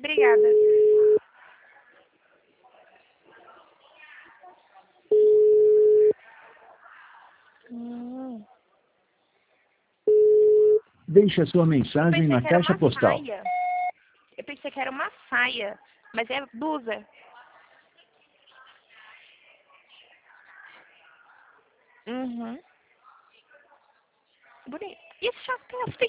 obrigada. Hum. Deixe a sua Eu mensagem pensei na que era caixa uma postal. saia. Eu pensei que era uma saia, mas é blusa. Uhum. Bonito. E esse chapéu? Você tem